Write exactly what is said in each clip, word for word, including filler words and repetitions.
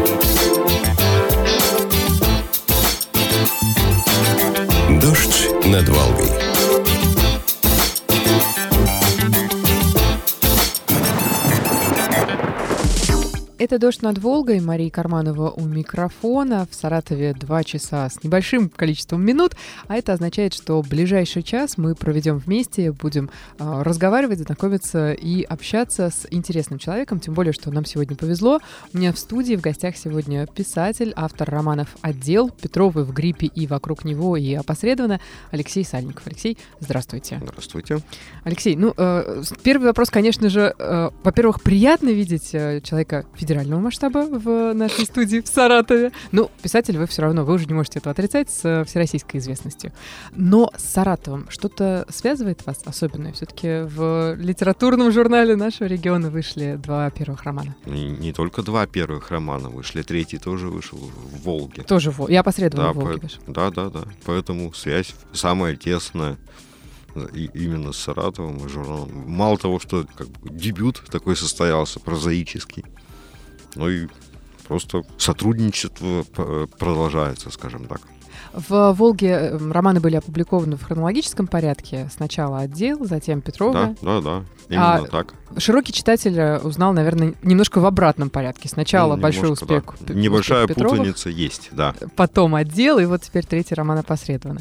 Дождь над Волгой. Это «Дождь над Волгой». Мария Карманова у микрофона. В Саратове два часа с небольшим количеством минут, а это означает, что ближайший час мы проведем вместе, будем э, разговаривать, знакомиться и общаться с интересным человеком, тем более, что нам сегодня повезло. У меня в студии в гостях сегодня писатель, автор романов «Отдел», «Петровы в гриппе» и «Вокруг него» и опосредованно Алексей Сальников. Алексей, здравствуйте. Здравствуйте. Алексей, ну, э, первый вопрос, конечно же, э, во-первых, приятно видеть э, человека федерального масштаба в нашей студии в Саратове. Ну, писатель вы все равно, вы уже не можете этого отрицать с всероссийской известностью. Но с Саратовым что-то связывает вас особенное? Все-таки в литературном журнале нашего региона вышли два первых романа. Не, не только два первых романа вышли, третий тоже вышел в Волге. Тоже в Волге. Я опосредованно да, в Волге по... вышел. Да, да, да. Поэтому связь самая тесная и именно с Саратовым и журналом. Мало того, что как бы дебют такой состоялся, прозаический, ну и просто сотрудничество продолжается, скажем так. В «Волге» романы были опубликованы в хронологическом порядке. Сначала «Отдел», затем «Петровы». Да, да, да, именно а так. Широкий читатель узнал, наверное, немножко в обратном порядке. Сначала ну, большой успех. Да. Небольшая успех путаница есть, да. Потом «Отдел», и вот теперь третий роман опосредованно.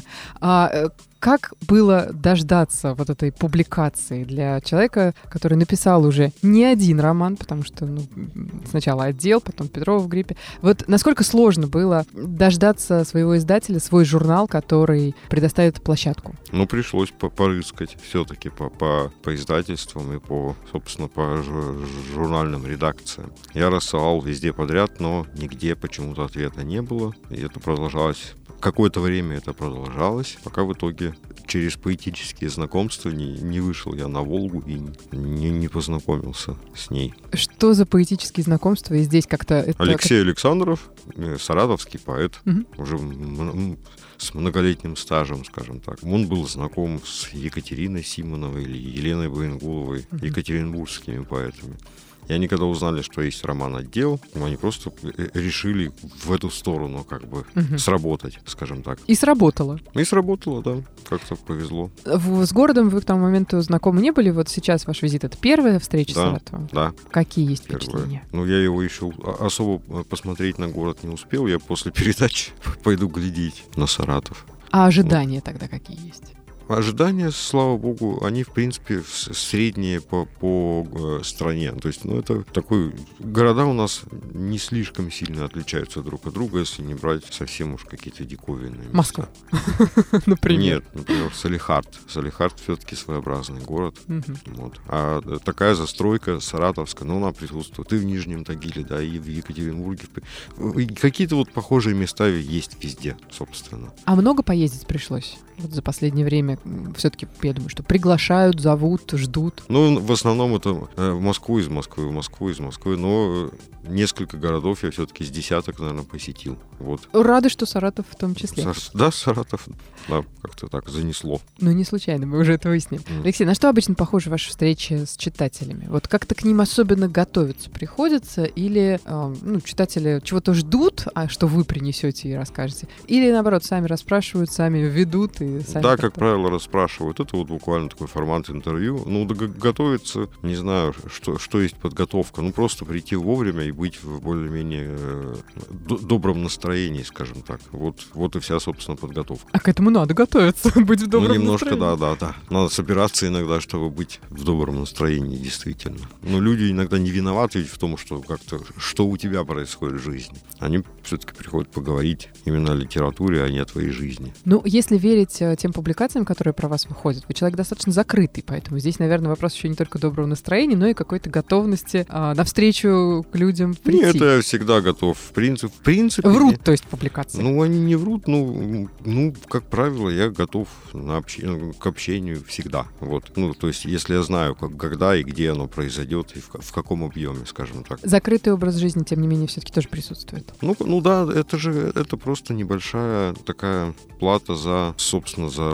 А как было дождаться вот этой публикации для человека, который написал уже не один роман, потому что ну, сначала «Отдел», потом «Петрова в гриппе». Вот насколько сложно было дождаться своего издателя, свой журнал, который предоставит площадку? Ну, пришлось порыскать все-таки по, по, по издательствам и по, собственно, по журнальным редакциям. Я рассылал везде подряд, но нигде почему-то ответа не было. И это продолжалось. Какое-то время это продолжалось, пока в итоге через поэтические знакомства не, не вышел я на Волгу и не, не познакомился с ней. Что за поэтические знакомства? И здесь как-то... Это Алексей как... Александров, саратовский поэт, угу. уже м- с многолетним стажем, скажем так. Он был знаком с Екатериной Симоновой или Еленой Буенгуловой, угу. екатеринбургскими поэтами. И они, когда узнали, что есть роман «Отдел», они просто решили в эту сторону как бы угу. сработать, скажем так. И сработало. И сработало, да. Как-то повезло. В, с городом вы к тому моменту знакомы не были? Вот сейчас ваш визит — это первая встреча да, с Саратовым? Да. Какие есть первая. впечатления? Ну, я его еще особо посмотреть на город не успел. Я после передачи пойду глядеть на Саратов. А ожидания ну. тогда какие есть? Ожидания, слава богу, они, в принципе, средние по, по стране. То есть, ну, это такой... Города у нас не слишком сильно отличаются друг от друга, если не брать совсем уж какие-то диковинные места. Москва, например. Нет, например, Салехард. Салехард все-таки своеобразный город. Вот. А такая застройка саратовская, ну, она присутствует и в Нижнем Тагиле, да, и в Екатеринбурге. И какие-то вот похожие места есть везде, собственно. А много поездить пришлось? Вот за последнее время все-таки, я думаю, что приглашают, зовут, ждут. Ну, в основном это в Москву из Москвы, в Москву из Москвы, но несколько городов я все-таки с десяток, наверное, посетил. Вот. Рады, что Саратов в том числе. Сар... Да, Саратов, да, как-то так занесло. Ну, не случайно, мы уже это выяснили. Mm. Алексей, на что обычно похожи ваши встречи с читателями? Вот как-то к ним особенно готовиться приходится? Или э, ну, читатели чего-то ждут, а что вы принесете и расскажете? Или, наоборот, сами расспрашивают, сами ведут? И сами да, как-то... как правило, расспрашивают. Это вот буквально такой формат интервью. Ну, да, готовиться, не знаю, что, что есть подготовка. Ну, просто прийти вовремя и быть в более-менее э, добром настроении, скажем так. Вот, вот и вся, собственно, подготовка. А к этому надо готовиться, быть в добром ну, немножко, настроении. да, да, да. Надо собираться иногда, чтобы быть в добром настроении, действительно. Но люди иногда не виноваты ведь в том, что как-то, что у тебя происходит в жизни. Они все-таки приходят поговорить именно о литературе, а не о твоей жизни. Ну, если верить тем публикациям, которые про вас выходят, вы человек достаточно закрытый, поэтому здесь, наверное, вопрос еще не только доброго настроения, но и какой-то готовности а, навстречу к людям прийти. Нет, я всегда готов. В принципе, в принципе врут, не... то есть, публикации? Ну, они не врут, ну, ну как правило, я готов на общ... к общению всегда. Вот. Ну, то есть, если я знаю, как, когда и где оно произойдет, и в, в каком объеме, скажем так. Закрытый образ жизни, тем не менее, все-таки тоже присутствует. Ну, ну да, это же это просто небольшая такая плата за, собственно, за рабочий процесс.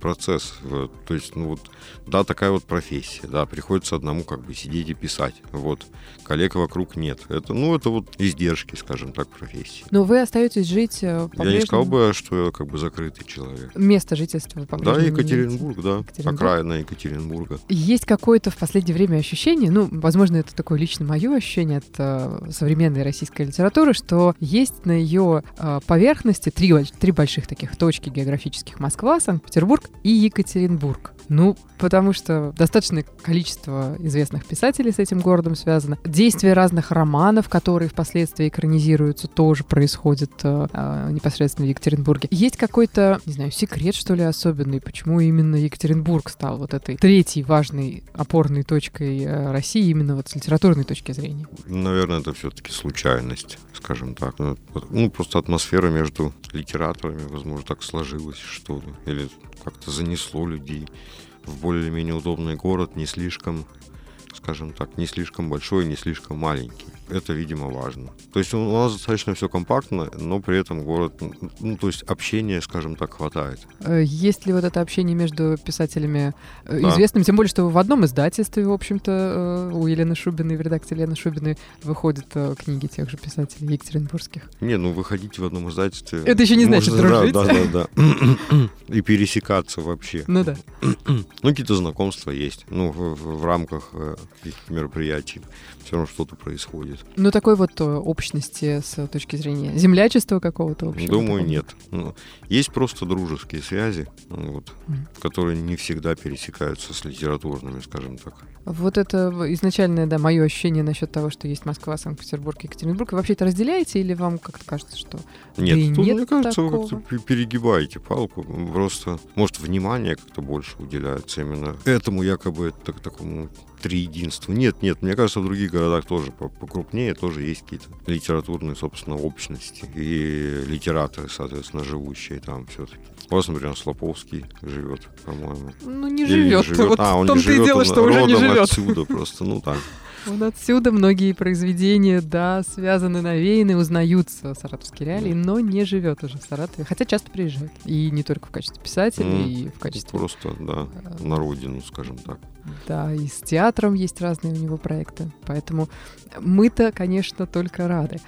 процесс. То есть, ну вот, да, такая вот профессия, да, приходится одному как бы сидеть и писать. Вот. Коллег вокруг нет. Это, ну, это вот издержки, скажем так, профессии. Но вы остаетесь жить по-прежнему? Я не сказал бы, что я как бы закрытый человек. Место жительства вы по-прежнему Да, Екатеринбург, да, Екатеринбург. Окраина Екатеринбурга. Есть какое-то в последнее время ощущение, ну, возможно, это такое лично мое ощущение от э, современной российской литературы, что есть на ее э, поверхности три, три больших таких точки географических: Москва, Санкт-Петербург и Екатеринбург. Ну, потому что достаточное количество известных писателей с этим городом связано. Действия разных романов, которые впоследствии экранизируются, тоже происходят э, э, непосредственно в Екатеринбурге. Есть какой-то, не знаю, секрет, что ли, особенный, почему именно Екатеринбург стал вот этой третьей важной опорной точкой э, России именно вот с литературной точки зрения? Наверное, это все-таки случайность, скажем так. Ну, просто атмосфера между литераторами, возможно, так сложилась, что ли, или как-то занесло людей в более-менее удобный город, не слишком, скажем так, не слишком большой, не слишком маленький. Это, видимо, важно. То есть у нас достаточно все компактно, но при этом город, ну, то есть общения, скажем так, хватает. Есть ли вот это общение между писателями Да. известными? Тем более, что в одном издательстве, в общем-то, у Елены Шубиной, в редакции Елены Шубиной выходят книги тех же писателей екатеринбургских. Не, ну выходить в одном издательстве... Это еще не значит можно, дружить. Да, да, да. И пересекаться вообще. Ну да. Ну, какие-то знакомства есть. Ну, в, в, в рамках э, каких-то мероприятий все равно что-то происходит. Ну, такой вот общности с точки зрения землячества какого-то общего? Думаю, такого? нет. Ну, есть просто дружеские связи, вот, mm. которые не всегда пересекаются с литературными, скажем так. Вот это изначальное, да, мое ощущение насчет того, что есть Москва, Санкт-Петербург, Екатеринбург. Вы вообще это разделяете или вам как-то кажется, что нет, да и тут, нет мне кажется, такого? вы как-то перегибаете палку. Просто, может, внимание как-то больше уделяется именно этому якобы так, такому триединству. Нет, нет, мне кажется, в других городах тоже покрупнее тоже есть какие-то литературные, собственно, общности и литераторы, соответственно, живущие там все-таки. У вас, например, Слоповский живет, по-моему. Ну, не Или живет. живет. Вот а, он в том-то не живет, и дело, он что уже не родом живет. отсюда просто, ну так. Вот отсюда многие произведения, да, связаны, навеяны, узнаются саратовские реалии, но не живет уже в Саратове, хотя часто приезжает. И не только в качестве писателя, Mm. и в качестве... Просто, да, на родину, скажем так. Да, и с театром есть разные у него проекты, поэтому мы-то, конечно, только рады.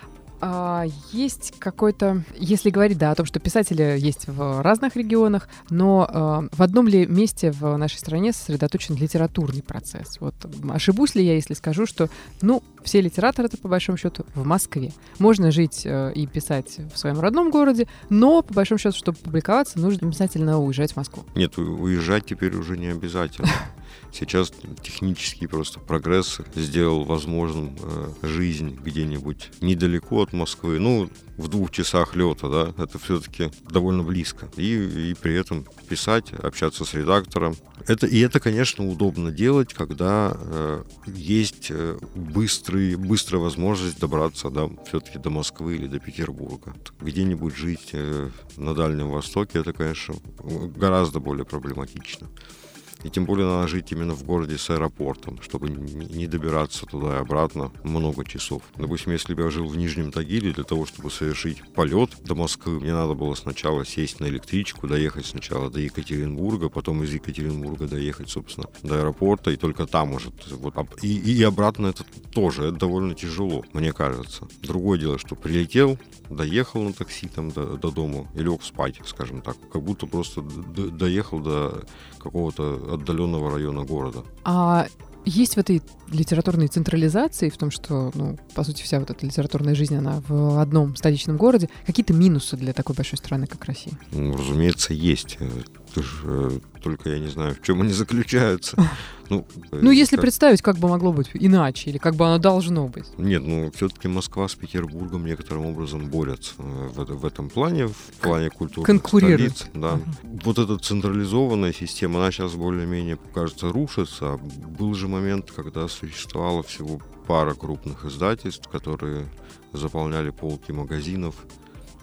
А есть какой-то, если говорить, да, о том, что писатели есть в разных регионах, но э, в одном ли месте в нашей стране сосредоточен литературный процесс? Вот ошибусь ли я, если скажу, что, ну, все литераторы-то, по большому счету, в Москве. Можно жить э, и писать в своем родном городе, но, по большому счету, чтобы публиковаться, нужно обязательно уезжать в Москву. Нет, уезжать теперь уже не обязательно. Сейчас технический просто прогресс сделал возможным э, жизнь где-нибудь недалеко от Москвы, ну, в двух часах лета, да, это все-таки довольно близко. И, и при этом писать, общаться с редактором. Это, и это, конечно, удобно делать, когда э, есть э, быстрый, быстрая возможность добраться, да, все-таки до Москвы или до Петербурга. Где-нибудь жить э, на Дальнем Востоке, это, конечно, гораздо более проблематично. И тем более надо жить именно в городе с аэропортом, чтобы не добираться туда и обратно много часов. Допустим, если бы я жил в Нижнем Тагиле, для того, чтобы совершить полет до Москвы, мне надо было сначала сесть на электричку, доехать сначала до Екатеринбурга, потом из Екатеринбурга доехать, собственно, до аэропорта, и только там может... Вот, и, и обратно это тоже, это довольно тяжело, мне кажется. Другое дело, что прилетел, доехал на такси там до, до дома и лег спать, скажем так. Как будто просто д- доехал до какого-то отдаленного района города. А есть в этой литературной централизации, в том, что, ну, по сути, вся вот эта литературная жизнь, она в одном столичном городе, какие-то минусы для такой большой страны, как Россия? Ну, разумеется, есть. Это же, только я не знаю, в чем они заключаются. Ну, ну если как... представить, как бы могло быть иначе, или как бы оно должно быть. Нет, ну, все-таки Москва с Петербургом некоторым образом борются в, в этом плане, в плане культурных столиц. Да. Uh-huh. Вот эта централизованная система, она сейчас более-менее, кажется, рушится. Был же момент, когда существовало всего пара крупных издательств, которые заполняли полки магазинов.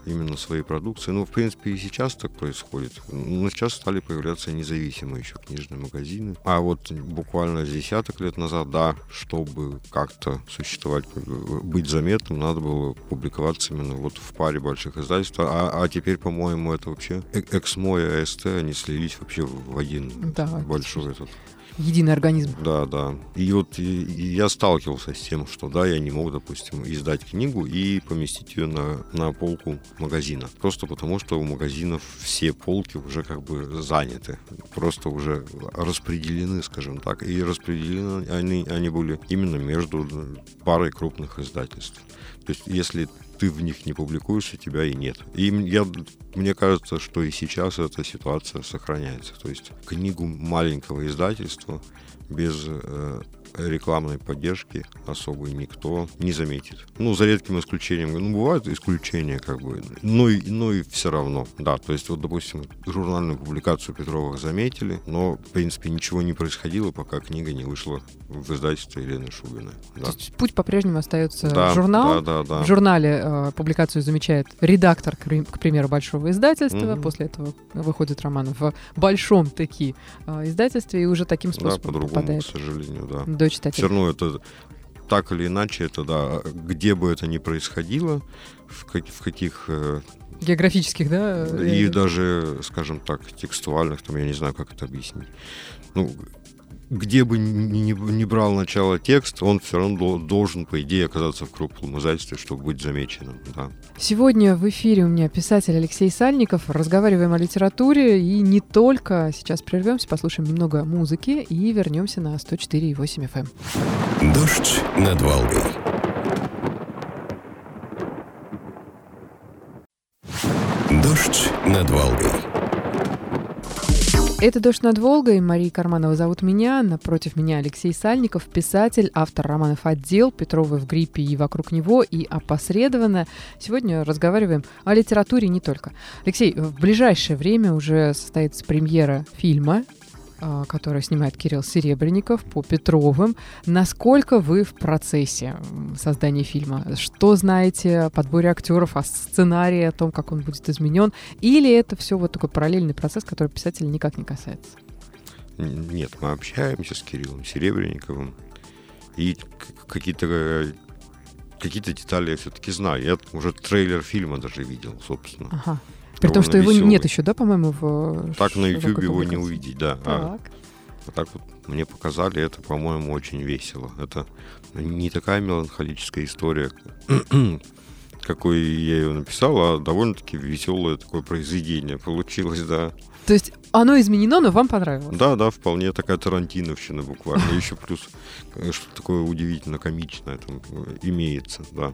именно своей продукции. Ну, в принципе, и сейчас так происходит. Но сейчас стали появляться независимые еще книжные магазины. А вот буквально с десяток лет назад, да, чтобы как-то существовать, быть заметным, надо было публиковаться именно вот в паре больших издательств. А, а теперь, по-моему, это вообще Эксмо и АСТ, они слились вообще в один да, большой этот... единый организм. Да, да. И вот и, и я сталкивался с тем, что да, я не мог, допустим, издать книгу и поместить ее на, на полку магазина. Просто потому, что у магазинов все полки уже как бы заняты. Просто уже распределены, скажем так. И распределены они, они были именно между парой крупных издательств. То есть, если ты в них не публикуешься, тебя и нет. И я, мне кажется, что и сейчас эта ситуация сохраняется. То есть книгу маленького издательства без э, рекламной поддержки особой никто не заметит. Ну, за редким исключением. Ну, бывают исключения, как бы, но и, но и все равно. Да, то есть, вот, допустим, журнальную публикацию Петровых заметили, но, в принципе, ничего не происходило, пока книга не вышла в издательстве Елены Шубиной. Да. То есть путь по-прежнему остается да, журнал. Да, да, да. В журнале э, публикацию замечает редактор, к, к примеру, большого издательства. Mm-hmm. После этого выходит роман в большом таки э, издательстве и уже таким способом да, по-другому, попадает, к сожалению, да. до читателя. Все равно это так или иначе, это да, где бы это ни происходило, в, как, в каких... Э, географических, да? И даже, скажем так, текстуальных, там, я не знаю, как это объяснить. Ну, где бы ни, ни, ни брал начало текст, он все равно должен, по идее, оказаться в крупном издательстве, чтобы быть замеченным. Да. Сегодня в эфире у меня писатель Алексей Сальников. Разговариваем о литературе и не только. Сейчас прервемся, послушаем немного музыки и вернемся на сто четыре и восемь эф эм. Дождь над Волгой. Дождь над Волгой. Это «Дождь над Волгой». Мария Карманова зовут меня. Напротив меня Алексей Сальников, писатель, автор романов «Отдел», «Петровы в гриппе» и «Вокруг него» и «Опосредованно». Сегодня разговариваем о литературе не только. Алексей, в ближайшее время уже состоится премьера фильма, который снимает Кирилл Серебренников по Петровым. Насколько вы в процессе создания фильма? Что знаете о подборе актеров, о сценарии, о том, как он будет изменен? Или это все вот такой параллельный процесс, который писателя никак не касается? Нет, мы общаемся с Кириллом Серебренниковым. И какие-то, какие-то детали я все-таки знаю. Я уже трейлер фильма даже видел, собственно. Ага. При том, что веселый. Его нет еще, да, по-моему, в... Так на YouTube его не увидеть, да. Так. А, а так вот мне показали, это, по-моему, очень весело. Это не такая меланхолическая история, какой я ее написал, а довольно-таки веселое такое произведение получилось, да. То есть оно изменено, но вам понравилось? Да, да, вполне такая тарантиновщина буквально. Еще плюс что-то такое удивительно комичное там имеется, да.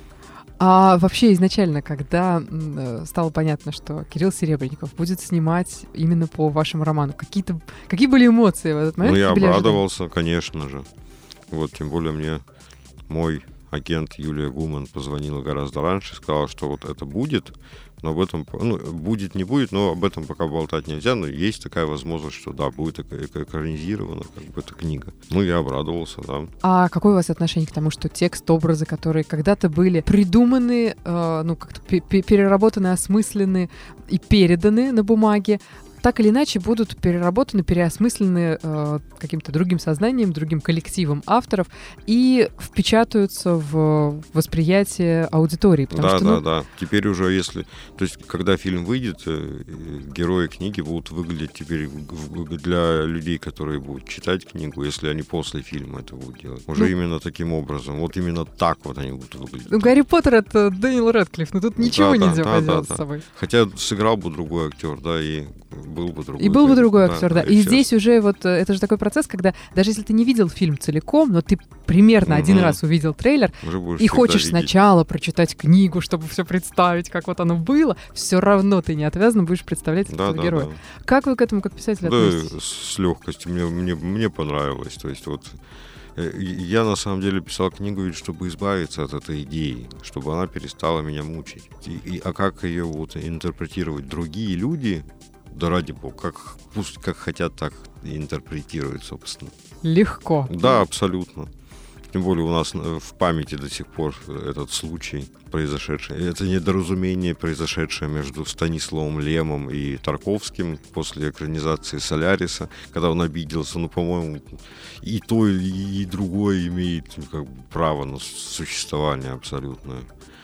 А вообще изначально, когда э, стало понятно, что Кирилл Серебренников будет снимать именно по вашему роману, какие-то, какие были эмоции в этот момент? Ну, я обрадовался, ожидания? Конечно же. Вот, тем более мне мой агент Юлия Гуман позвонила гораздо раньше, сказала, что вот это будет, но об этом, ну, будет, не будет, но об этом пока болтать нельзя, но есть такая возможность, что да, будет экранизирована как бы эта книга. Ну, я обрадовался, да. А какое у вас отношение к тому, что текст, образы, которые когда-то были придуманы, э, ну, как-то переработаны, осмыслены и переданы на бумаге, так или иначе будут переработаны, переосмыслены э, каким-то другим сознанием, другим коллективом авторов и впечатаются в восприятие аудитории. Да, что, да, ну... да. Теперь уже если... То есть, когда фильм выйдет, э, герои книги будут выглядеть теперь в, для людей, которые будут читать книгу, если они после фильма это будут делать. Уже ну... именно таким образом. Вот именно так вот они будут выглядеть. Ну, Гарри Поттер — это Дэниел Рэдклифф, но тут ничего да, нельзя да, поделать да, с собой. Да. Хотя сыграл бы другой актер, да, и... был бы другой. И был бы другой да, актер, да. да. И, и сейчас... здесь уже вот это же такой процесс, когда даже если ты не видел фильм целиком, но ты примерно угу. один раз увидел трейлер и хочешь видеть. Сначала прочитать книгу, чтобы все представить, как вот оно было, все равно ты неотвязно будешь представлять да, этого да, героя. Да. Как вы к этому как писатель да, относитесь? С легкостью. Мне, мне, мне понравилось. То есть вот я на самом деле писал книгу, ведь чтобы избавиться от этой идеи, чтобы она перестала меня мучить. И, и, а как ее вот интерпретировать другие люди? Да ради бога, как, пусть как хотят, так и интерпретируют, собственно. Легко. Да, абсолютно. Тем более у нас в памяти до сих пор этот случай произошедший. Это недоразумение, произошедшее между Станиславом Лемом и Тарковским после экранизации «Соляриса», когда он обиделся. Ну, по-моему, и то, и другое имеет как бы право на существование абсолютное.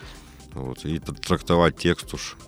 Вот. И трактовать текст уж...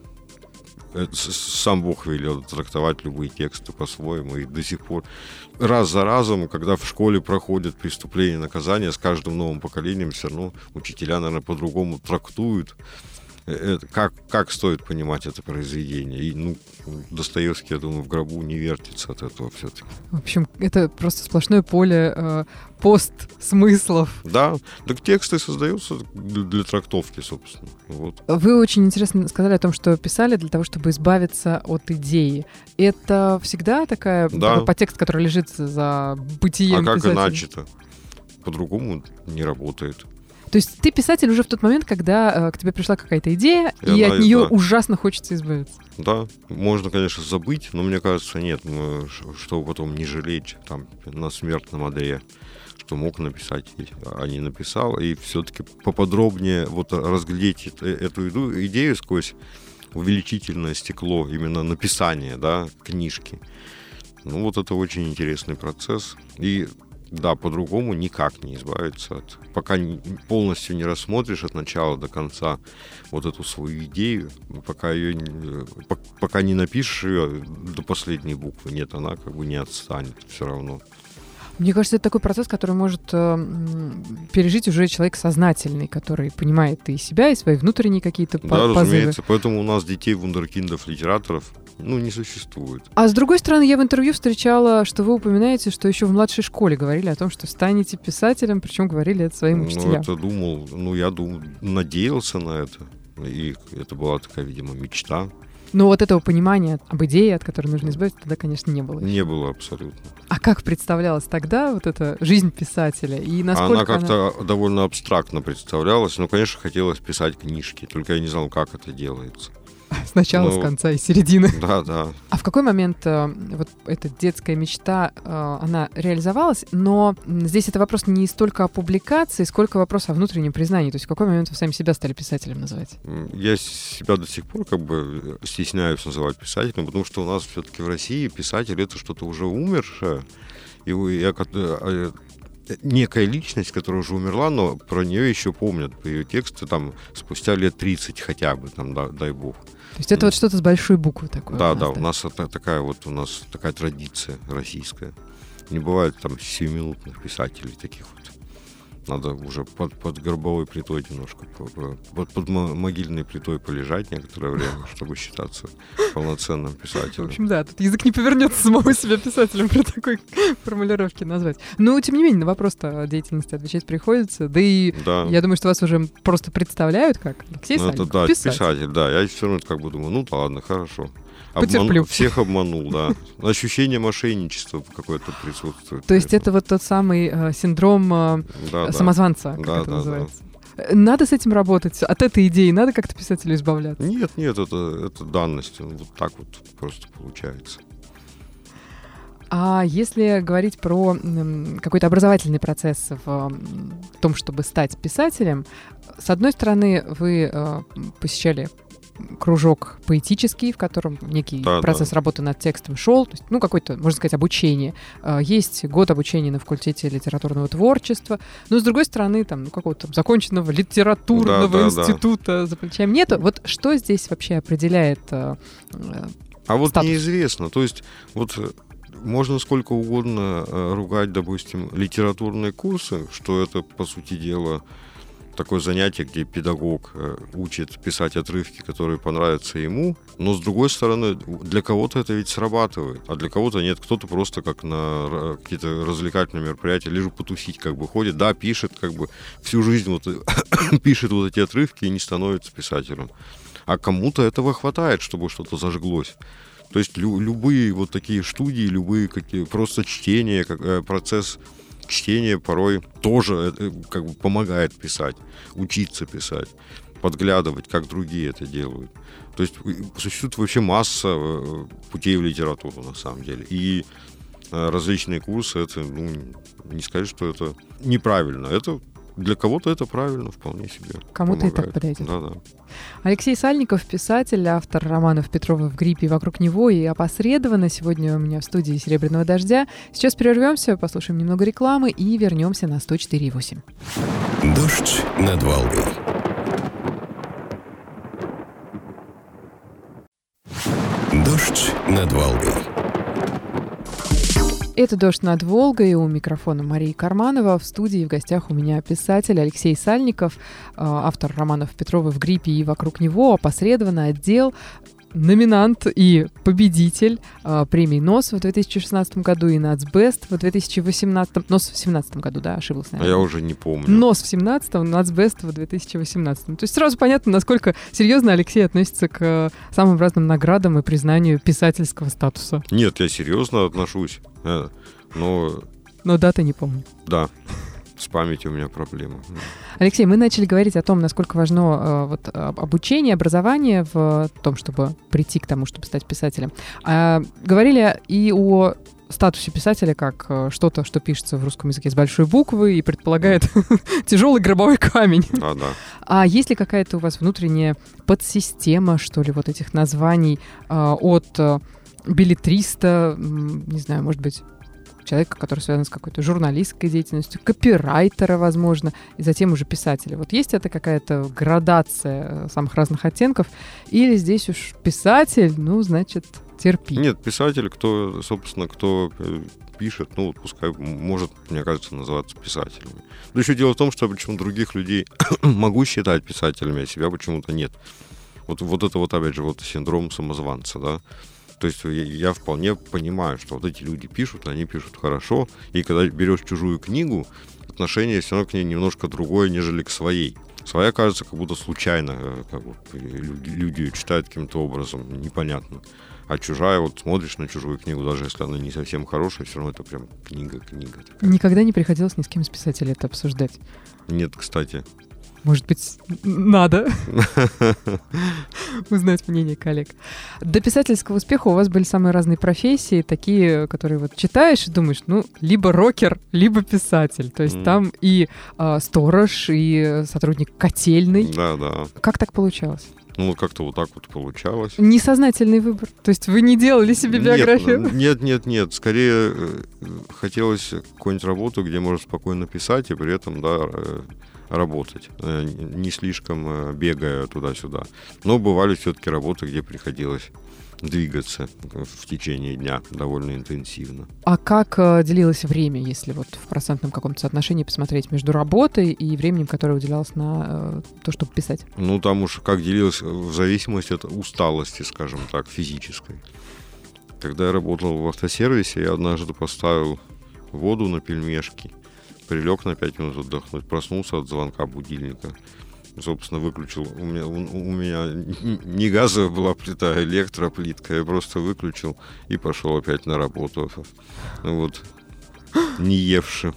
Это сам Бог велел трактовать любые тексты по-своему. И до сих пор раз за разом, когда в школе проходят преступления и наказания, с каждым новым поколением все равно учителя, наверное, по-другому трактуют. Это, как, как стоит понимать это произведение. И, ну, Достоевский, я думаю, в гробу не вертится от этого все-таки. В общем, это просто сплошное поле э, пост-смыслов. Да, так тексты создаются для, для трактовки, собственно. Вот. Вы очень интересно сказали о том, что писали для того, чтобы избавиться от идеи. Это всегда такая, да. такой подтекст, который лежит за бытием писателя? А как писателя? иначе-то? По-другому не работает. То есть ты писатель уже в тот момент, когда э, к тебе пришла какая-то идея, и, и от она, нее да. ужасно хочется избавиться. Да, можно, конечно, забыть, но мне кажется, нет, мы, чтобы потом не жалеть там, на смертном одре, что мог написать, а не написал, и все-таки поподробнее вот разглядеть эту идею сквозь увеличительное стекло именно написания, да, книжки. Ну вот это очень интересный процесс. И да, по-другому никак не избавиться от... Пока полностью не рассмотришь от начала до конца вот эту свою идею, пока ее, пока не напишешь ее до последней буквы, нет, она как бы не отстанет все равно. Мне кажется, это такой процесс, который может э, пережить уже человек сознательный, который понимает и себя, и свои внутренние какие-то да, позывы. Да, разумеется, поэтому у нас детей вундеркиндов, литераторов, ну, не существует. А с другой стороны, я в интервью встречала, что вы упоминаете, что еще в младшей школе говорили о том, что станете писателем, причем говорили это своим учителям. Ну, это думал, ну, я думал, надеялся на это, и это была такая, видимо, мечта. Но вот этого понимания об идее, от которой нужно избавиться, тогда, конечно, не было. Не было абсолютно. А как представлялась тогда вот эта жизнь писателя? И насколько она как-то она... довольно абстрактно представлялась. Ну, конечно, хотелось писать книжки, только я не знал, как это делается. С начала, ну, с конца и середины. Да, да. А в какой момент э, вот эта детская мечта, э, она реализовалась? Но здесь это вопрос не столько о публикации, сколько вопрос о внутреннем признании. То есть в какой момент вы сами себя стали писателем называть? Я себя до сих пор как бы стесняюсь называть писателем, потому что у нас все-таки в России писатель — это что-то уже умершее. И я, некая личность, которая уже умерла, но про нее еще помнят, по ее тексты там спустя лет тридцать хотя бы, там, дай, дай бог. То есть это вот что-то с большой буквы такое? Да, у нас, да, да, у нас это такая вот у нас такая традиция российская. Не бывает там семиминутных писателей таких вот. Надо уже под, под гробовой плитой немножко, под, под могильной плитой полежать некоторое время, чтобы считаться полноценным писателем. В общем, да, тут язык не повернется самого себя писателем при такой формулировке назвать. Но, тем не менее, на вопрос-то о деятельности отвечать приходится. Да и да. Я думаю, что вас уже просто представляют как Алексей ну, Сальников, да, писатель. писатель, да. Я все равно как бы думаю, ну ладно, хорошо. Потерплю. Обман... Всех обманул, да. Ощущение мошенничества какое-то присутствует. То есть это вот тот самый э, синдром э, да, самозванца, как да, это да, называется. Да. Надо с этим работать. От этой идеи надо как-то писателю избавляться? Нет, нет, это, это данность. Вот так вот просто получается. А если говорить про м, какой-то образовательный процесс в, в том, чтобы стать писателем, с одной стороны, вы э, посещали кружок поэтический, в котором некий да, процесс да. работы над текстом шел, то есть, ну, какое-то, можно сказать, обучение. Есть год обучения на факультете литературного творчества, но, с другой стороны, там, ну, какого-то законченного литературного да, да, института да. за плечами нету. Вот что здесь вообще определяет э, А вот статус? неизвестно. То есть, вот можно сколько угодно ругать, допустим, литературные курсы, что это, по сути дела, такое занятие, где педагог учит писать отрывки, которые понравятся ему, но, с другой стороны, для кого-то это ведь срабатывает, а для кого-то нет. Кто-то просто как на какие-то развлекательные мероприятия лишь потусить как бы ходит, да, пишет как бы всю жизнь вот пишет вот эти отрывки и не становится писателем. А кому-то этого хватает, чтобы что-то зажглось. То есть лю- любые вот такие студии, любые какие просто чтения, как, э, процесс чтение порой тоже как бы помогает писать, учиться писать, подглядывать, как другие это делают. То есть существует вообще масса путей в литературу, на самом деле. И различные курсы, это, ну, не сказать, что это неправильно. Это для кого-то это правильно, вполне себе. Кому-то и помогает. так подойдет. Да-да. Алексей Сальников, писатель, автор романов Петрова «В гриппе» и «Вокруг него» и «Опосредованно». Сегодня у меня в студии «Серебряного дождя». Сейчас прервемся, послушаем немного рекламы и вернемся на сто четыре и восемь. Дождь над Волгой. Дождь над Волгой. Это «Дождь над Волгой», у микрофона Мария Карманова. В студии в гостях у меня писатель Алексей Сальников, автор романов Петрова «В гриппе» и «Вокруг него», «Опосредованно», «Отдел», номинант и победитель э, премии НОС в две тысячи шестнадцатом году и Нацбест в две тысячи восемнадцатом. НОС в семнадцатом году, да, ошиблась, наверное. А я уже не помню. НОС в семнадцатом, Нацбест в две тысячи восемнадцатом. То есть сразу понятно, насколько серьезно Алексей относится к э, самым разным наградам и признанию писательского статуса. Нет, я серьезно отношусь. Э, но... Но даты не помню. Да. С памятью у меня проблема. Алексей, мы начали говорить о том, насколько важно э, вот, обучение, образование в том, чтобы прийти к тому, чтобы стать писателем. А, говорили и о статусе писателя как э, что-то, что пишется в русском языке с большой буквы и предполагает тяжелый гробовой камень. А, да. А есть ли какая-то у вас внутренняя подсистема, что ли, вот этих названий э, от э, беллетриста, не знаю, может быть, человека, который связан с какой-то журналистской деятельностью, копирайтера, возможно, и затем уже писателя. Вот есть это какая-то градация самых разных оттенков? Или здесь уж писатель, ну, значит, терпи? Нет, писатель, кто, собственно, кто пишет, ну, пускай может, мне кажется, называться писателями. Но еще дело в том, что я почему других людей могу считать писателями, а себя почему-то нет. Вот, вот это вот, опять же, вот синдром самозванца, да. То есть я, я вполне понимаю, что вот эти люди пишут, они пишут хорошо, и когда берешь чужую книгу, отношение все равно к ней немножко другое, нежели к своей. Своя, кажется, как будто случайно, как вот, люди, люди ее читают каким-то образом, непонятно. А чужая, вот смотришь на чужую книгу, даже если она не совсем хорошая, все равно это прям книга-книга. Такая. Никогда не приходилось ни с кем из писателей это обсуждать? Нет, кстати. Может быть, надо узнать мнение коллег. До писательского успеха у вас были самые разные профессии, такие, которые вот читаешь и думаешь, ну, либо рокер, либо писатель. То есть mm. там и э, сторож, и сотрудник котельной. Да, да. Как так получалось? Ну, как-то вот так вот получалось. Nесознательный выбор? То есть вы не делали себе биографию? Нет, нет, нет, нет. Скорее э, хотелось какую-нибудь работу, где можно спокойно писать и при этом, да, э, работать, э, не слишком э, бегая туда-сюда. Но бывали все-таки работы, где приходилось двигаться в течение дня довольно интенсивно. А как э, делилось время, если вот в процентном каком-то соотношении посмотреть между работой и временем, которое уделялось на э, то, чтобы писать? Ну, там уж как делилось в зависимости от усталости, скажем так, физической. Когда я работал в автосервисе, я однажды поставил воду на пельмешки, прилег на пять минут отдохнуть, проснулся от звонка будильника. Собственно, выключил. У меня, у, у меня не газовая была плита, а электроплитка. Я просто выключил и пошел опять на работу. Вот. Не евши.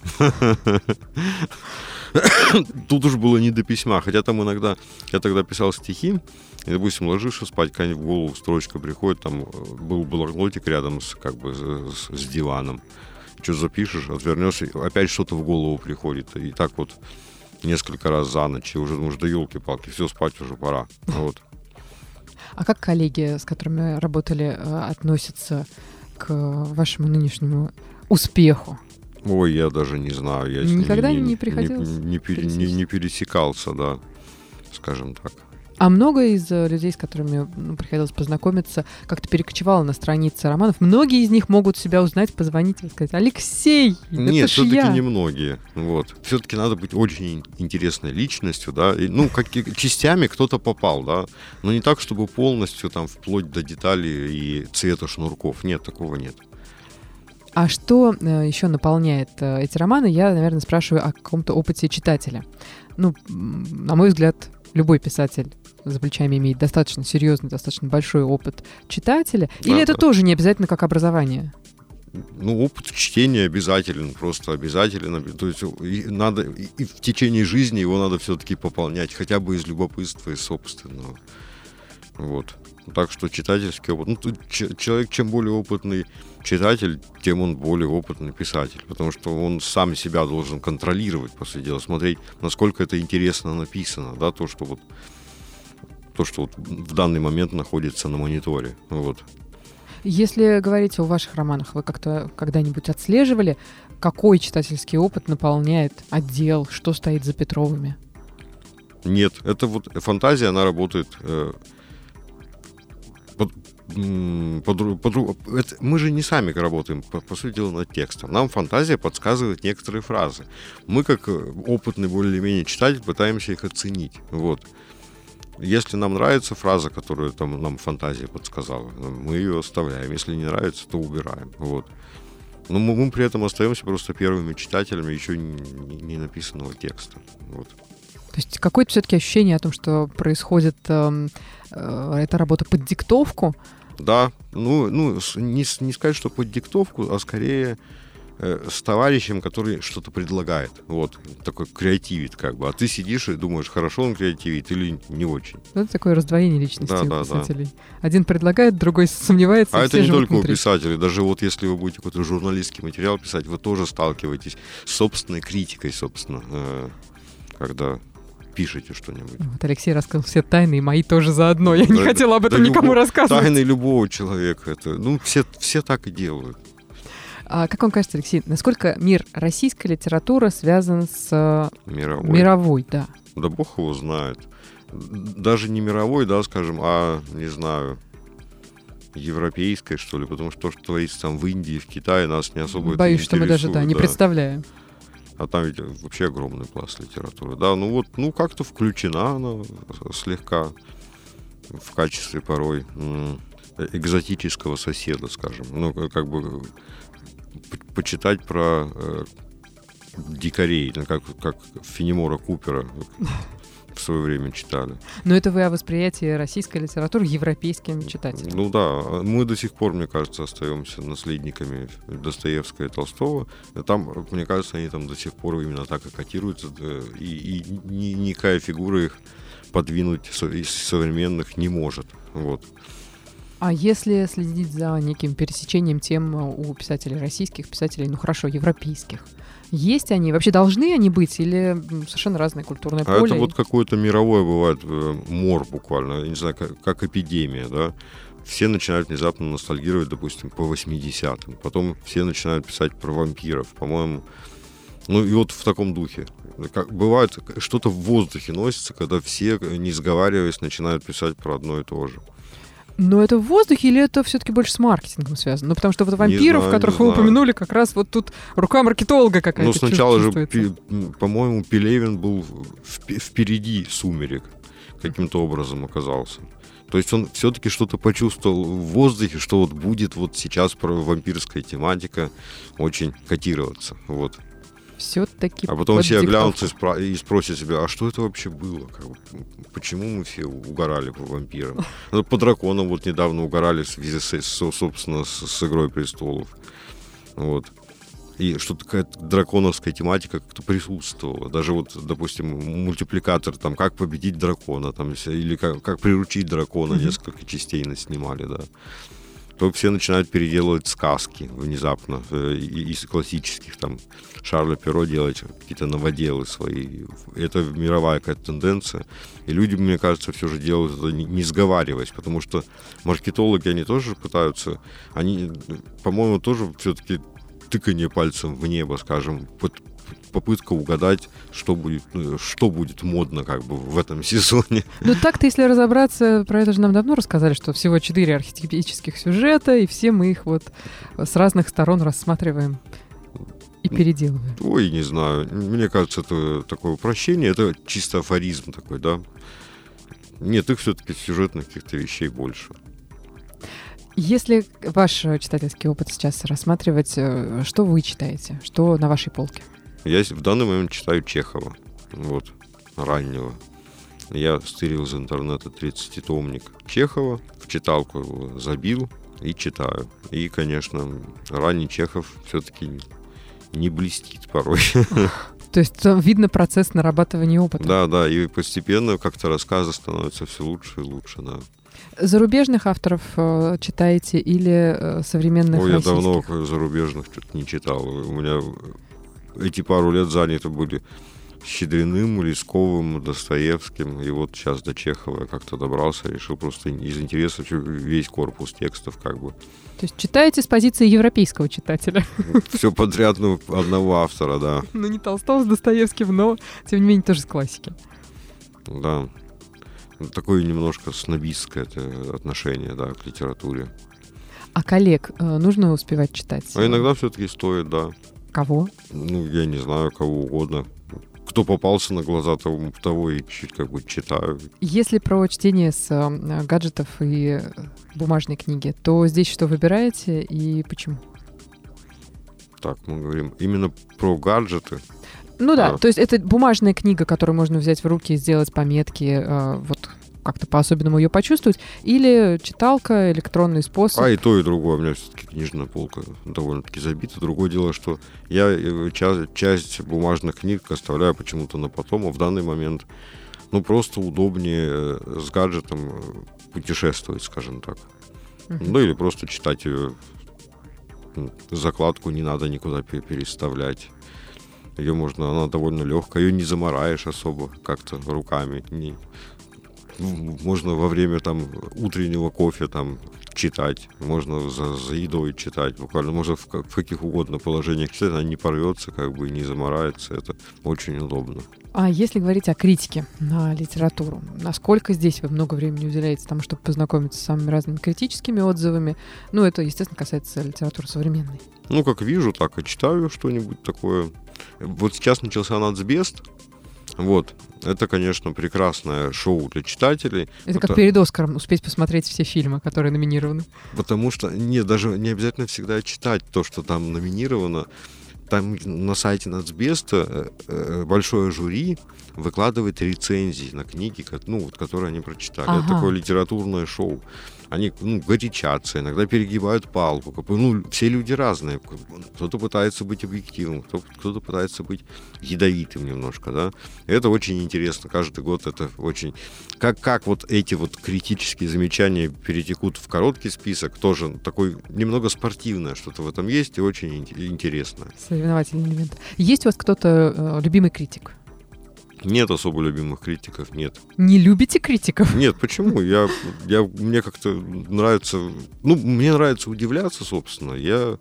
Тут уж было не до письма. Хотя там иногда... Я тогда писал стихи. И, допустим, ложишься спать, какая-нибудь в голову строчка приходит. Там был блокнотик рядом с, как бы, с, с диваном. Что запишешь, отвернешься, опять что-то в голову приходит. И так вот несколько раз за ночь, и уже думаешь, да елки-палки, все, спать уже пора. Вот. А как коллеги, с которыми работали, относятся к вашему нынешнему успеху? Ой, я даже не знаю. Я Никогда не, не, не приходилось? Не, не, не, не, не пересекался, да, скажем так. А много из людей, с которыми ну, приходилось познакомиться, как-то перекочевало на странице романов? Многие из них могут себя узнать, позвонить и сказать: «Алексей, Нет, это ж все-таки я». немногие. Вот. Все-таки надо быть очень интересной личностью, да. И, ну, как частями кто-то попал, да. Но не так, чтобы полностью там вплоть до деталей и цвета шнурков. Нет, такого нет. А что э, еще наполняет э, эти романы? Я, наверное, спрашиваю о каком-то опыте читателя. Ну, на мой взгляд, любой писатель за плечами имеет достаточно серьезный, достаточно большой опыт читателя. Или да, это да. тоже не обязательно как образование? Ну, опыт чтения обязателен, просто обязателен. То есть и надо и в течение жизни его надо все-таки пополнять, хотя бы из любопытства, из собственного. Вот. Так что читательский опыт... Ну, тут ч- человек, чем более опытный читатель, тем он более опытный писатель. Потому что он сам себя должен контролировать, по сути дела, смотреть, насколько это интересно написано, да, то, что вот, то, что вот в данный момент находится на мониторе. Вот. Если говорить о ваших романах, вы как-то когда-нибудь отслеживали, какой читательский опыт наполняет отдел, что стоит за Петровыми? Нет, это вот фантазия, она работает... Э, под, под, под, это, мы же не сами работаем, по, по сути дела, над текстом. Нам фантазия подсказывает некоторые фразы. Мы, как опытный более-менее читатель, пытаемся их оценить. Вот. Если нам нравится фраза, которую там, нам фантазия подсказала, мы ее оставляем. Если не нравится, то убираем. Вот. Но мы, мы при этом остаемся просто первыми читателями еще не, не написанного текста. Вот. То есть какое-то все-таки ощущение о том, что происходит э, э, эта работа под диктовку? Да, ну, ну не, не сказать, что под диктовку, а скорее э, с товарищем, который что-то предлагает. Вот, такой креативит как бы. А ты сидишь и думаешь, хорошо он креативит или не очень. Ну, это такое раздвоение личности да, у да, писателей. Да. Один предлагает, другой сомневается. А и это все не только внутри. у писателей. Даже вот если вы будете какой-то журналистский материал писать, вы тоже сталкиваетесь с собственной критикой, собственно, э, когда... пишите что-нибудь. Вот Алексей рассказал все тайны, и мои тоже заодно. Я да, не хотела об этом да никому любо, рассказывать. Тайны любого человека. Это, ну, все, все так и делают. А как вам кажется, Алексей, насколько мир российской литературы связан с мировой? мировой, да. Да бог его знает. Даже не мировой, да, скажем, а, не знаю, европейской, что ли, потому что то, что творится там в Индии, в Китае, нас не особо Боюсь, это что мы даже да, не да. представляем. А там ведь вообще огромный пласт литературы. Да, ну вот, ну как-то включена она слегка в качестве порой экзотического соседа, скажем. Ну, как бы почитать про э, дикарей, как, как Фенемора Купера в свое время читали. Но это вы о восприятии российской литературы европейским читателям. Ну да, мы до сих пор, мне кажется, остаемся наследниками Достоевского и Толстого. Там, мне кажется, они там до сих пор именно так и котируются, и, и ни, никакая фигура их подвинуть из современных не может. Вот. А если следить за неким пересечением тем у писателей российских, писателей, ну хорошо, европейских, есть они? Вообще должны они быть? Или совершенно разное культурное а поле? Это вот какое-то мировое бывает мор буквально, я не знаю, как, как эпидемия, да? Все начинают внезапно ностальгировать, допустим, по восьмидесятым. Потом все начинают писать про вампиров, по-моему. Ну и вот в таком духе. Как, бывает, что-то в воздухе носится, когда все, не сговариваясь, начинают писать про одно и то же. Но это в воздухе или это все-таки больше с маркетингом связано? Ну, потому что вот вампиров, знаю, которых вы знаю. упомянули, как раз вот тут рука маркетолога какая-то. Ну, сначала же, чувствуется. по-моему, Пелевин был впереди «Сумерек», каким-то образом оказался. То есть он все-таки что-то почувствовал в воздухе, что вот будет вот сейчас про вампирская тематика очень котироваться. Вот. Все-таки А потом под все диктовку. оглянутся и, спра- и спросят себя, а что это вообще было? Как бы, почему мы все угорали по вампирам? Ну, по драконам вот недавно угорали в связи с, с, собственно, с, с «Игрой престолов». Вот. И что-то какая-то драконовская тематика как-то присутствовала. Даже вот, допустим, мультипликатор, там, как победить дракона, там, или как, как приручить дракона, mm-hmm. несколько частей наснимали, да. То все начинают переделывать сказки внезапно, из классических, там, Шарля Перро делать какие-то новоделы свои. Это мировая какая-то тенденция. И люди, мне кажется, все же делают это не сговариваясь, потому что маркетологи, они тоже пытаются, они, по-моему, тоже все-таки тыканье пальцем в небо, скажем, попытка угадать, что будет, что будет модно как бы в этом сезоне. Ну так-то, если разобраться, про это же нам давно рассказали, что всего четыре архетипических сюжета, и все мы их вот с разных сторон рассматриваем и переделываем. Ой, не знаю. Мне кажется, это такое упрощение, это чисто афоризм такой, да. Нет, их все-таки сюжетных каких-то вещей больше. Если ваш читательский опыт сейчас рассматривать, что вы читаете? Что на вашей полке? Я в данный момент читаю Чехова, вот, раннего. Я стырил из интернета тридцатитомник Чехова, в читалку его забил и читаю. И, конечно, ранний Чехов все-таки не блестит порой. То есть там видно процесс нарабатывания опыта. Да, да, и постепенно как-то рассказы становятся все лучше и лучше, да. Зарубежных авторов э, читаете или э, современных Ой, я российских? давно зарубежных что-то не читал. У меня эти пару лет заняты были Щедриным, Лесковым, Достоевским, и вот сейчас до Чехова я как-то добрался, решил просто из интереса весь корпус текстов как бы. То есть читаете с позиции европейского читателя? Все подряд, ну, одного автора, да. Ну, не Толстого с Достоевским, но, тем не менее, тоже с классики. Да. Такое немножко снобистское отношение, да, к литературе. А коллег э, нужно успевать читать? А иногда все-таки стоит, да. Кого? Ну, я не знаю, кого угодно. Кто попался на глаза, того, того и чуть как бы читаю. Если про чтение с э, гаджетов и бумажной книги, то здесь что выбираете и почему? Так, мы говорим именно про гаджеты. Ну да, А. то есть это бумажная книга, которую можно взять в руки и сделать пометки, э, вот как-то по-особенному ее почувствовать, или читалка, электронный способ. А и то, и другое. У меня все-таки книжная полка довольно-таки забита. Другое дело, что я часть, часть бумажных книг оставляю почему-то на потом, а в данный момент ну просто удобнее с гаджетом путешествовать, скажем так. Uh-huh. Ну или просто читать ее. Закладку не надо никуда переставлять. Ее можно, она довольно легкая, ее не замараешь особо как-то руками. Не, можно во время там утреннего кофе там читать, можно за, за едой читать, буквально можно в, в каких угодно положениях читать, она не порвется, как бы не замарается, это очень удобно. А если говорить о критике на литературу, насколько здесь вы много времени уделяете тому, чтобы познакомиться с самыми разными критическими отзывами? Ну, это, естественно, касается литературы современной. Ну, как вижу, так и читаю что-нибудь такое. Вот сейчас начался «Нацбест». Вот. Это, конечно, прекрасное шоу для читателей. Это как перед «Оскаром» успеть посмотреть все фильмы, которые номинированы. Потому что, нет, даже не обязательно всегда читать то, что там номинировано. Там на сайте «Нацбеста» большое жюри выкладывает рецензии на книги, ну, вот, которые они прочитали. Ага. Это такое литературное шоу. Они ну, горячатся, иногда перегибают палку. Ну, все люди разные. Кто-то пытается быть объективным, кто-то пытается быть ядовитым немножко, да. И это очень интересно. Каждый год это очень... Как, как вот эти вот критические замечания перетекут в короткий список, тоже такой немного спортивное что-то в этом есть и очень интересно. Соревновательный элемент. Есть у вас кто-то э, любимый критик? Нет особо любимых критиков, нет. Не любите критиков? Нет, почему? Я, я, мне как-то нравится... Ну, мне нравится удивляться, собственно. Я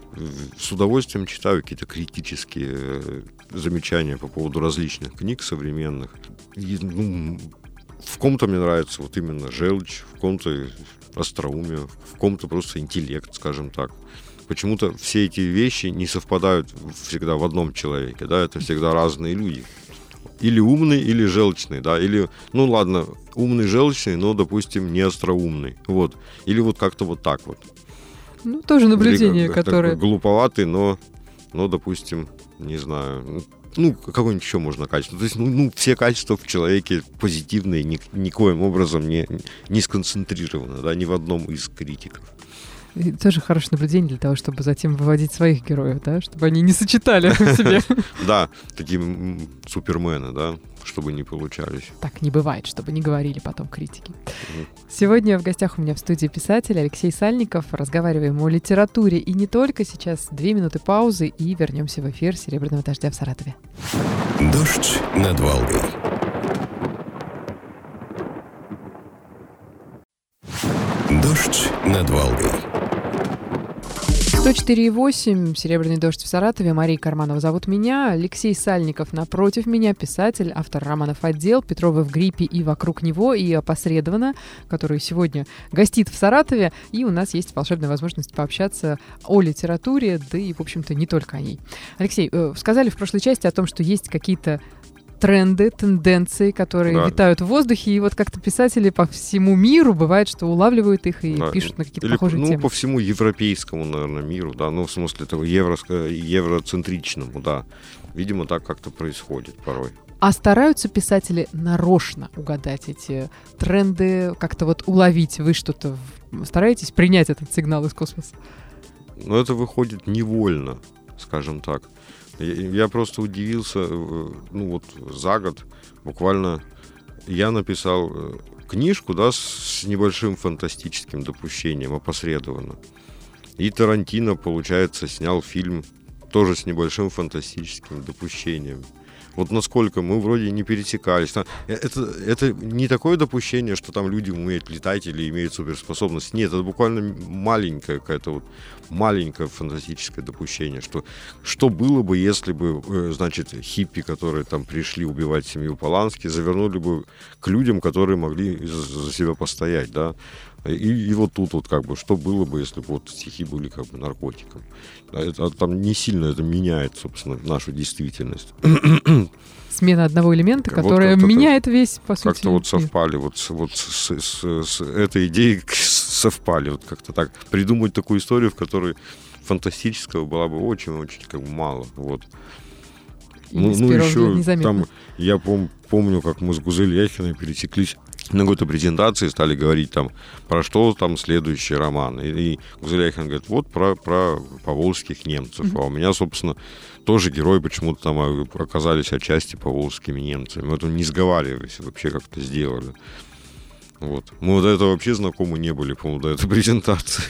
с удовольствием читаю какие-то критические замечания по поводу различных книг современных. И, ну, в ком-то мне нравится вот именно желчь, в ком-то остроумие, в ком-то просто интеллект, скажем так. Почему-то все эти вещи не совпадают всегда в одном человеке, да, это всегда разные люди. Или умный, или желчный, да, или, ну ладно, умный, желчный, но, допустим, не остроумный, вот. Или вот как-то вот так вот. Ну, тоже наблюдение, или, которое... Глуповатый, но, но, допустим, не знаю, ну, какое-нибудь еще можно качество. То есть, ну, ну все качества в человеке позитивные, ни, никоим образом не, не сконцентрированы, да, ни в одном из критиков. И тоже хорошее наблюдение для того, чтобы затем выводить своих героев, да, чтобы они не сочетали в себе. Да, такие супермены, да, чтобы не получались. Так не бывает, чтобы не говорили потом критики. Сегодня в гостях у меня в студии писатель Алексей Сальников. Разговариваем о литературе и не только. Сейчас две минуты паузы и вернемся в эфир «Серебряного дождя» в Саратове. Дождь над Волгой. Дождь над Волгой. сто четыре и восемь, «Серебряный дождь» в Саратове. Мария Карманова зовут меня. Алексей Сальников напротив меня, писатель, автор романов «Отдел», «Петровы в гриппе» и «Вокруг него», и «Опосредованно», который сегодня гостит в Саратове. И у нас есть волшебная возможность пообщаться о литературе, да и, в общем-то, не только о ней. Алексей, сказали в прошлой части о том, что есть какие-то тренды, тенденции, которые да. витают в воздухе, и вот как-то писатели по всему миру бывает, что улавливают их и да. пишут на какие-то Или, похожие ну, темы. Ну, по всему европейскому, наверное, миру, да, ну, в смысле того евро, евроцентричному, да. Видимо, так как-то происходит порой. А стараются писатели нарочно угадать эти тренды, как-то вот уловить? Вы что-то стараетесь принять этот сигнал из космоса? Ну, это выходит невольно, скажем так. Я, я просто удивился, ну вот за год буквально я написал книжку, да, с небольшим фантастическим допущением опосредованно. И Тарантино, получается, снял фильм тоже с небольшим фантастическим допущением. Вот насколько мы вроде не пересекались. Это, это не такое допущение, что там люди умеют летать или имеют суперспособность. Нет, это буквально маленькое какое-то вот маленькое фантастическое допущение, что что было бы, если бы, значит, хиппи, которые там пришли убивать семью Полански, завернули бы к людям, которые могли за себя постоять, да. И, и вот тут вот как бы, что было бы, если бы вот стихи были как бы наркотиком. Это, там не сильно это меняет, собственно, нашу действительность. Смена одного элемента, которая вот меняет весь, по сути. Как-то вот совпали, вот, вот с, с, с этой идеей совпали. Вот как-то так. Придумать такую историю, в которой фантастического было бы очень-очень как бы мало. Вот. Ну, ну еще там, я пом- помню, как мы с Гузель Яхиной пересеклись на какой-то презентации, стали говорить там, про что там следующий роман. И, и Гузель Яхина говорит, вот про, про поволжских немцев. Mm-hmm. А у меня, собственно, тоже герои почему-то там оказались отчасти поволжскими немцами. Мы это не сговаривались, вообще как-то сделали. Вот. Мы вот это вообще знакомы не были, по-моему, до этой презентации.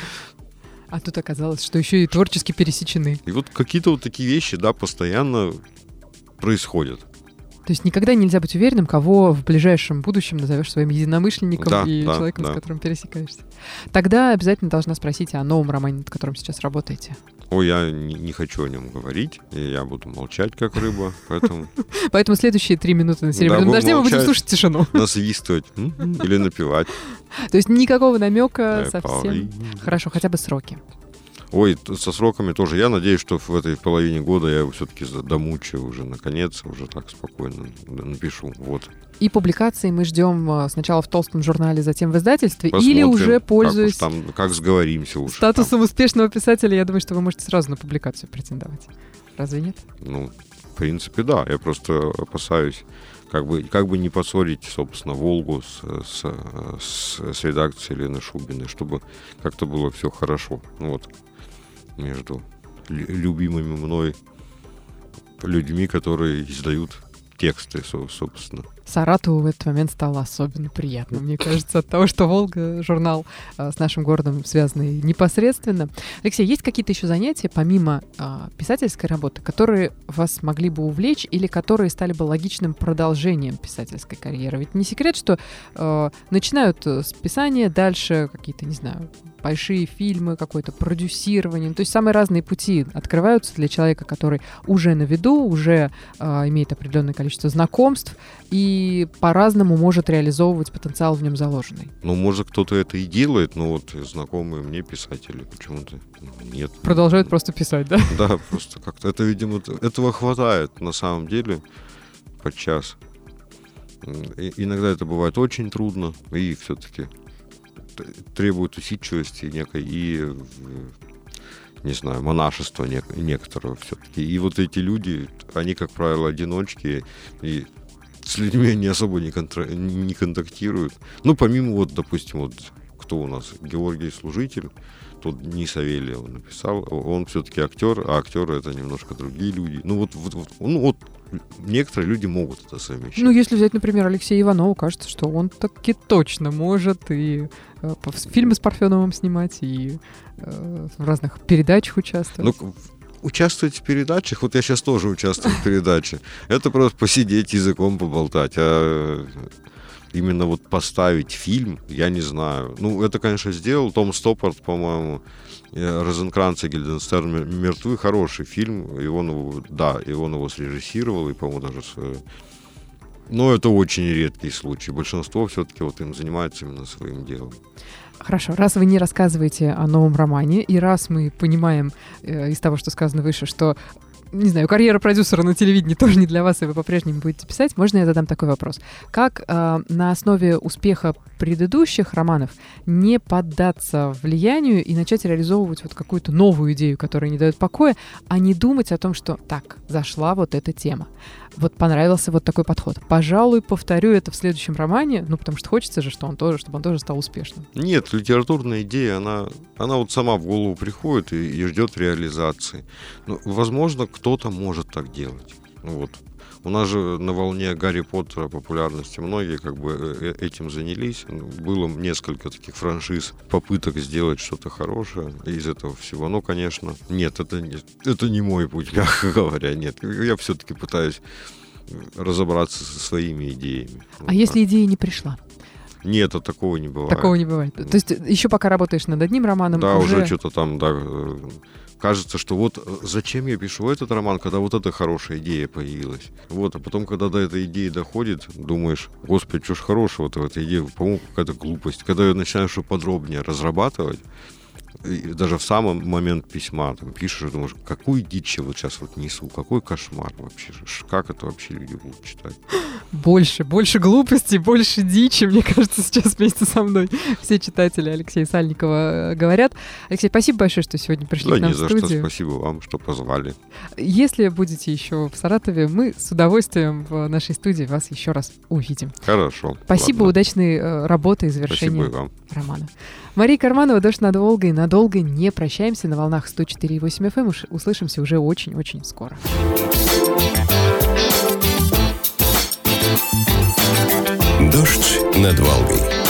А тут оказалось, что еще и творчески пересечены. И вот какие-то вот такие вещи, да, постоянно происходят. То есть никогда нельзя быть уверенным, кого в ближайшем будущем назовешь своим единомышленником да, и да, человеком, да. с которым пересекаешься. Тогда обязательно должна спросить о новом романе, над которым сейчас работаете. Ой, я не, не хочу о нем говорить, и я буду молчать, как рыба, поэтому... Поэтому следующие три минуты на «Серебряном дожде» мы будем слушать тишину. Насвистывать или напевать. То есть никакого намека совсем. Хорошо, хотя бы сроки. Ой, со сроками тоже. Я надеюсь, что в этой половине года я его все-таки домучу уже, наконец, уже так спокойно напишу. Вот. И публикации мы ждем сначала в толстом журнале, затем в издательстве, посмотрим, или уже пользуясь как, там, как сговоримся уже. Статусом там. успешного писателя, я думаю, что вы можете сразу на публикацию претендовать. Разве нет? Ну, в принципе, да. Я просто опасаюсь, как бы, как бы не поссорить, собственно, «Волгу» с, с, с, с редакцией Лены Шубиной, чтобы как-то было все хорошо. Вот. Между любимыми мной людьми, которые издают тексты, собственно. Саратову в этот момент стало особенно приятно, мне кажется, от того, что «Волга» — журнал э, с нашим городом связанный непосредственно. Алексей, есть какие-то еще занятия, помимо э, писательской работы, которые вас могли бы увлечь или которые стали бы логичным продолжением писательской карьеры? Ведь не секрет, что э, начинают с писания, дальше какие-то, не знаю, большие фильмы, какое-то продюсирование. То есть самые разные пути открываются для человека, который уже на виду, уже э, имеет определенное количество знакомств и по-разному может реализовывать потенциал в нем заложенный. Ну, может, кто-то это и делает, но вот знакомые мне писатели почему-то нет. Продолжают просто писать, да? Да, просто как-то это, видимо, этого хватает на самом деле подчас. И иногда это бывает очень трудно, и все-таки требует усидчивости некой и, не знаю, монашества нек- некоторого все-таки. И вот эти люди, они, как правило, одиночки, и с людьми они особо не, контра- не контактируют. Ну, помимо вот, допустим, вот кто у нас? Георгий Служитель, тут не Савельев написал, он все-таки актер, а актеры это немножко другие люди. Ну, вот, вот, вот, ну, вот некоторые люди могут это совмещать. Ну, если взять, например, Алексея Иванова, кажется, что он таки точно может и э, фильмы с Парфеновым снимать, и э, в разных передачах участвовать. Ну, участвовать в передачах, вот я сейчас тоже участвую в передаче, это просто посидеть языком поболтать, а именно вот поставить фильм, я не знаю. Ну, это, конечно, сделал Том Стоппард, по-моему, Розенкранц и Гильденстерн мертвы, хороший фильм, и он его, да, и он его срежиссировал, и, по-моему, даже с... Но это очень редкий случай. Большинство все-таки вот им занимается именно своим делом. Хорошо, раз вы не рассказываете о новом романе, и раз мы понимаем э, из того, что сказано выше, что, не знаю, карьера продюсера на телевидении тоже не для вас, и вы по-прежнему будете писать, можно я задам такой вопрос? Как э, на основе успеха предыдущих романов не поддаться влиянию и начать реализовывать вот какую-то новую идею, которая не дает покоя, а не думать о том, что так, зашла вот эта тема. Вот понравился вот такой подход. Пожалуй, повторю это в следующем романе, ну, потому что хочется же, что он тоже, чтобы он тоже стал успешным. Нет, литературная идея, она, она вот сама в голову приходит и, и ждет реализации. Ну, возможно, кто кто-то может так делать. Вот. У нас же на волне Гарри Поттера популярности многие как бы этим занялись. Было несколько таких франшиз, попыток сделать что-то хорошее из этого всего. Но, конечно, нет, это не, это не мой путь, как говоря, нет. Я все-таки пытаюсь разобраться со своими идеями. А вот если так. идея не пришла? Нет, а такого не бывает. Такого не бывает. То есть еще пока работаешь над одним романом, Да, уже... уже что-то там, да, кажется, что вот зачем я пишу этот роман, когда вот эта хорошая идея появилась. Вот, а потом, когда до этой идеи доходит, думаешь, господи, что ж хорошего-то в этой идее, по-моему, какая-то глупость. Когда ее начинаешь подробнее разрабатывать, и даже в самый момент письма там пишешь, думаешь, какую дичь я вот сейчас вот несу, какой кошмар вообще, как это вообще люди будут читать. Больше, больше глупостей, больше дичи, мне кажется, сейчас вместе со мной все читатели Алексея Сальникова говорят. Алексей, спасибо большое, что сегодня пришли Да, к нам ни в за студию. что, спасибо вам, что позвали. Если будете еще в Саратове, мы с удовольствием в нашей студии вас еще раз увидим. Хорошо. Спасибо, ладно. удачной э, работы и завершения Спасибо и вам. романа. Мария Карманова, «Дождь над Волгой». Надолго не прощаемся на волнах сто четыре и восемь эф эм. Уж услышимся уже очень-очень скоро. Дождь над Волгой.